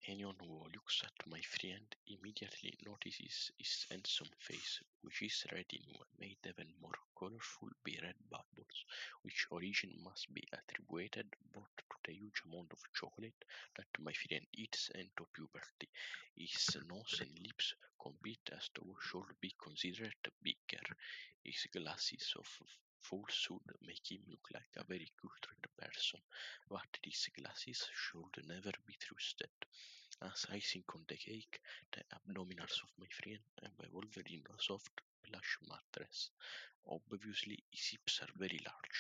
Anyone who looks at my friend immediately notices his handsome face, which is red in made even more colorful by red bubbles, which origin must be attributed both to the huge amount of chocolate that my friend eats and to puberty. His nose and lips, complete as though should be considered bigger. His glasses of falsehood make him look like a very cultured person, but these glasses should never be trusted. As icing on the cake, the abdominals of my friend have evolved into a soft plush mattress. Obviously, his hips are very large.